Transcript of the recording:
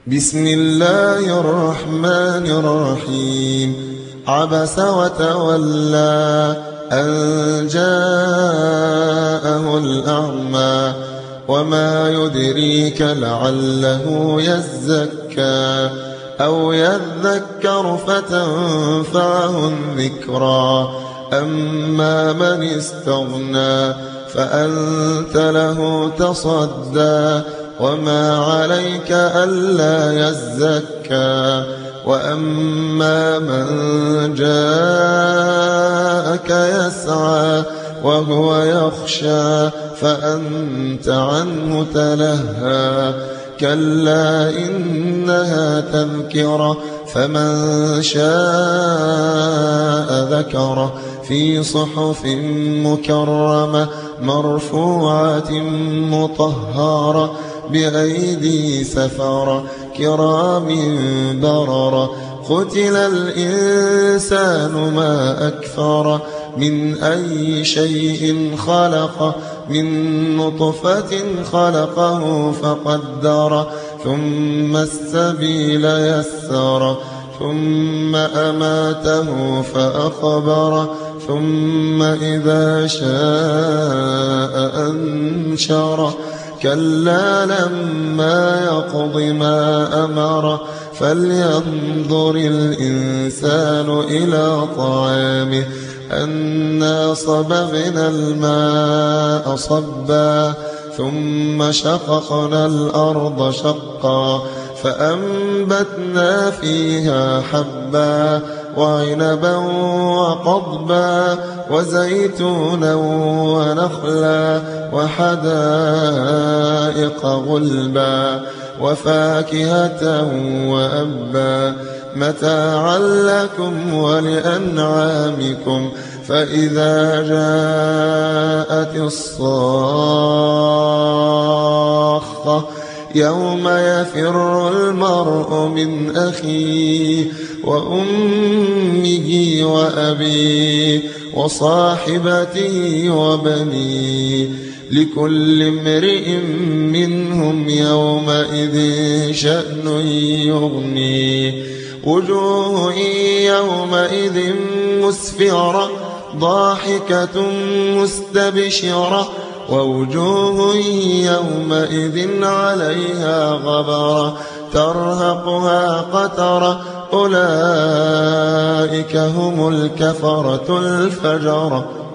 بسم الله الرحمن الرحيم. عبس وتولى أن جاءه الأعمى وما يدريك لعله يزكى أو يذكر فتنفعه الذكرى. أما من استغنى فأنت له تصدى وما عليك ألا يزكى. وأما من جاءك يسعى وهو يخشى فأنت عنه تلهى. كلا إنها تذكرة فمن شاء ذكره في صحف مكرمة مرفوعة مطهرة بأيدي سفرة كرام بررة. قتل الإنسان ما أكفره من أي شيء خلقه من نطفة خلقه فقدره ثم السبيل يسره ثم أماته فأقبره ثم إذا شاء أنشره. كلا لما يقض ما أمره فلينظر الإنسان إلى طعامه أنا صببنا الماء صبا ثم شققنا الأرض شقا فأنبتنا فيها حبا وعنبا وقضبا وزيتونا ونخلا وحدائق غلبا وفاكهة وأبا متاعا لكم ولأنعامكم. فإذا جاءت الصاخة يوم يفر المرء من أخيه وأمه وأبيه وصاحبته وبنيه لكل امرئ منهم يومئذ شأن يغنيه. وجوه يومئذ مسفرة ضاحكة مستبشرة ووجوه يومئذ عليها غبرة ترهقها قترة أولئك هم الكفرة الفجرة.